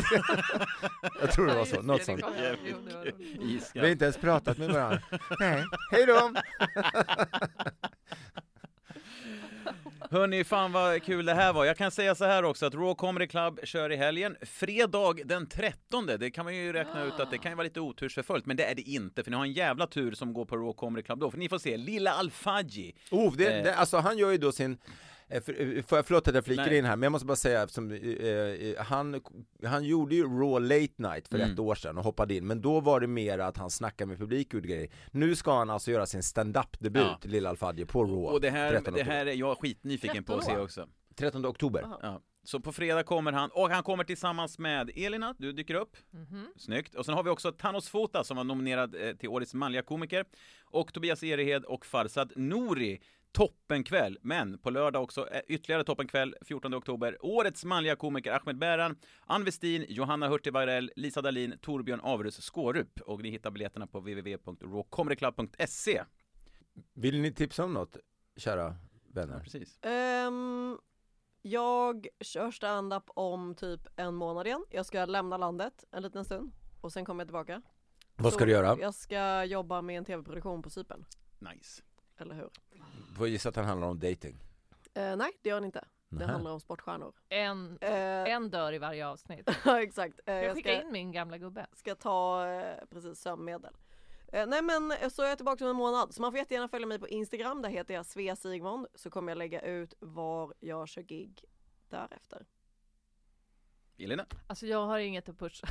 Jag tror det var så, något sånt. Vi har inte ens pratat med varandra. Nej, hej då. Hörni, fan vad kul det här var. Jag kan säga så här också att Raw Comedy Club kör i helgen. Fredag den trettonde. Det kan man ju räkna ut att det kan ju vara lite otursförföljt. Men det är det inte, för ni har en jävla tur som går på Raw Comedy Club då. För ni får se Lilla Al-Fadji. Oh, det, Eh. det, alltså han gör ju då sin, eh, för, för, förlåt att jag flikar Nej. in här, men jag måste bara säga, som, eh, eh, han, han gjorde ju Raw Late Night för Mm. ett år sedan och hoppade in, men då var det mer att han snackade med publik och grejer. Nu ska han alltså göra sin stand-up-debut, Ja. Lilla Al-Fadji, på Raw. Och det här, trettonde det här är jag skitnyfiken på att se tretton också. trettonde oktober. Aha. Ja. Så på fredag kommer han, och han kommer tillsammans med Elina, du dyker upp. Mhm. Snyggt. Och sen har vi också Thanos Fota som var nominerad eh, till årets manliga komiker. Och Tobias Erehed och Farsad Nouri. Toppenkväll. Men på lördag också eh, ytterligare toppenkväll, fjortonde oktober. Årets manliga komiker Ahmed Bäran, Ann Westin, Johanna Hurtig Varell, Lisa Dahlin, Torbjörn Averus Skårup. Och ni hittar biljetterna på w w w punkt raw comedy club punkt se. Vill ni tipsa om något, kära vänner? Precis. Ehm, jag kör stand-up om typ en månad igen. Jag ska lämna landet en liten stund och sen kommer jag tillbaka. Vad ska Så du göra? Jag ska jobba med en tv-produktion på Cypern. Nice. Eller hur? Får gissa att han handlar om dating. Eh, nej, det gör den inte. Det Nähä. handlar om sportstjärnor. En, Eh, en dör i varje avsnitt. ja, exakt. Eh, Jag jag skickar ska, in min gamla gubbe. ska ta eh, precis sömnmedel. Eh, nej men eh, så är jag tillbaka om en månad. Så man får jättegärna följa mig på Instagram. Där heter jag Svea Sigmund. Så kommer jag lägga ut var jag kör gig därefter. Elina? Alltså jag har inget att pusha.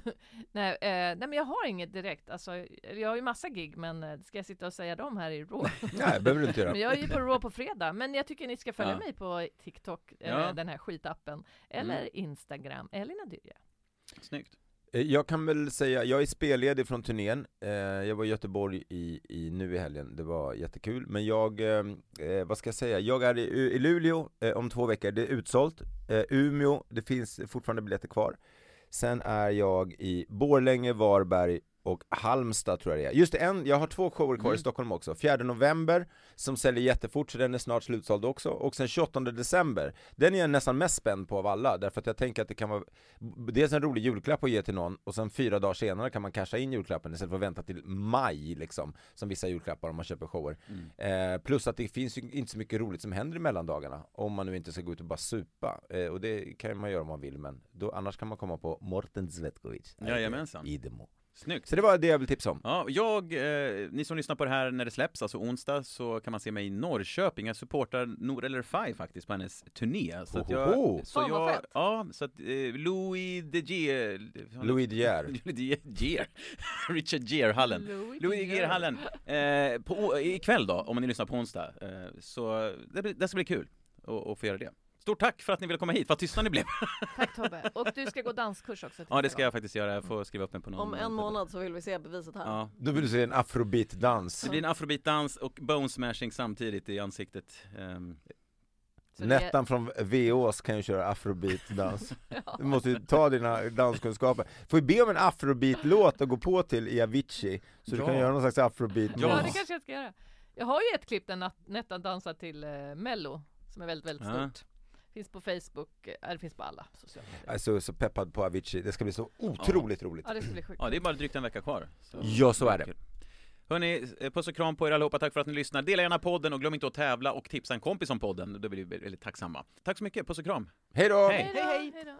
nej, eh, nej men jag har inget direkt. Alltså, jag har ju massa gig, men eh, ska jag sitta och säga dem här i Raw? Nej, behöver du inte göra. Men jag är ju på Raw på fredag. Men jag tycker ni ska följa Ja. mig på TikTok, eh, Ja. den här skitappen. Eller Mm. Instagram, Elina Dyrje. Snyggt. Eh, Jag kan väl säga, jag är spelledig från turnén. Eh, jag var i Göteborg i, i nu i helgen, det var jättekul. Men jag, eh, vad ska jag säga, jag är i, i Luleå eh, om två veckor, det är utsålt. Eh, Umeå, det finns fortfarande biljetter kvar. Sen är jag i Borlänge, Varberg och Halmstad tror jag det är. Just det, en, jag har två shower kvar Mm. i Stockholm också. fjärde november som säljer jättefort, så den är snart slutsåld också. Och sen tjugoåttonde december, den är jag nästan mest spänd på av alla. Därför att jag tänker att det kan vara dels en rolig julklapp att ge till någon, och sen fyra dagar senare kan man casha in julklappen istället för att vänta till maj liksom, som vissa julklappar om man köper shower. Mm. Eh, plus att det finns ju inte så mycket roligt som händer i mellandagarna om man nu inte ska gå ut och bara supa. Eh, och det kan man göra om man vill, men då, annars kan man komma på Morten Zvetkovic. Jajamensan. I Demo. Snyggt. Så det var det jag vill tipsa om. Ja, jag, eh, ni som lyssnar på det här när det släpps, alltså onsdag, så kan man se mig i Norrköping. Jag supportar Nour El Refai faktiskt på hennes turné. Så att jag, Ohoho. så Fan, vad jag, fett. ja, så att eh, Louis de Geer, Louis De Geer. Louis de Geer, Richard Gere-hallen. Louis Louis de De Geer-hallen. Eh, på, ikväll då, om ni lyssnar på onsdag. Eh, så det, blir- det ska bli kul att, att få göra det. Stort tack för att ni ville komma hit, vad tystna ni blev. Tack Tobbe. Och du ska gå danskurs också. Ja, det ska jag faktiskt göra. Jag får skriva upp mig på någon. Om en månad så vill vi se beviset här. Ja. Då vill du se en afrobeat-dans. Det blir en afrobeat-dans och bone smashing samtidigt i ansiktet. Ehm, Så det är- Nettan från V Ås kan ju köra afrobeat-dans. Ja. Du måste ju ta dina danskunskaper. Får vi be om en afrobeat-låt och gå på till i Avicii, så du Ja. kan göra någon slags afrobeat. Ja, Ja. det kanske jag ska göra. Jag har ju ett klipp där Nat- Nettan dansar till eh, Mello, som är väldigt, väldigt Ja. stort. Finns på Facebook, eh, det finns på alla sociala medier. Alltså så peppad på Avicii, det ska bli så otroligt roligt. Ja, det ska bli sjukt. ja, det är bara drygt en vecka kvar. Så. Ja, så är det. Kul. Hörni, eh, puss och kram på er allihopa. Tack för att ni lyssnar. Dela gärna podden och glöm inte att tävla och tipsa en kompis om podden. Då blir vi väldigt tacksamma. Tack så mycket, puss och kram. Hej då! Hej. Hej då, Hej, hej. hej då.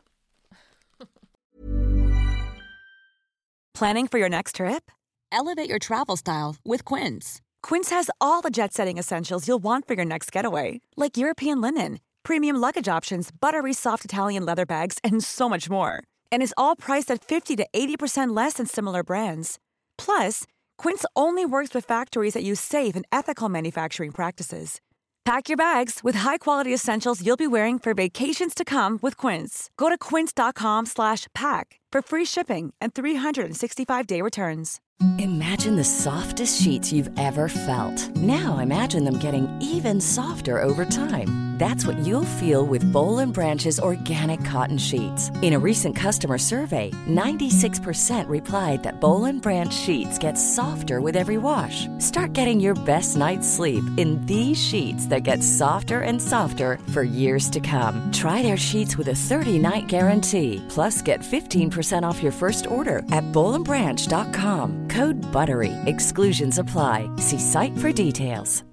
Planning for your next trip? Elevate your travel style with Quince. Quince has all the jet-setting essentials you'll want for your next getaway, like European linen, premium luggage options, buttery soft Italian leather bags, and so much more. And is all priced at fifty to eighty percent less than similar brands. Plus, Quince only works with factories that use safe and ethical manufacturing practices. Pack your bags with high-quality essentials you'll be wearing for vacations to come with Quince. Go to quince.com slash pack for free shipping and three sixty-five day returns. Imagine the softest sheets you've ever felt. Now imagine them getting even softer over time. That's what you'll feel with Bowl and Branch's organic cotton sheets. In a recent customer survey, ninety-six percent replied that Bowl and Branch sheets get softer with every wash. Start getting your best night's sleep in these sheets that get softer and softer for years to come. Try their sheets with a thirty-night guarantee. Plus, get fifteen percent off your first order at bowl and branch dot com. Code BUTTERY. Exclusions apply. See site for details.